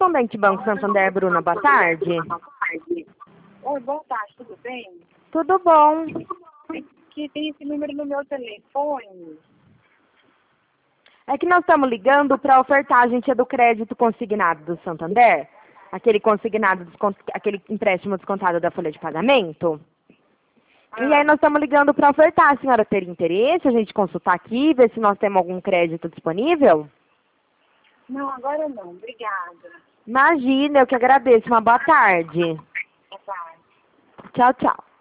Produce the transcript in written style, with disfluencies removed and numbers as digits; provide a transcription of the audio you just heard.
correspondente Banco Santander, Bruna, boa tarde. Oi, boa tarde, tudo bem? Tudo bom. Que tem esse número no meu telefone. É que nós estamos ligando para ofertar, a gente é do crédito consignado do Santander, aquele consignado, aquele empréstimo descontado da folha de pagamento. E aí nós estamos ligando para ofertar, a senhora teria interesse, a gente consultar aqui, ver se nós temos algum crédito disponível? Não, agora não, obrigada. Imagina, eu que agradeço, uma boa tarde. Boa tarde. Tchau, tchau.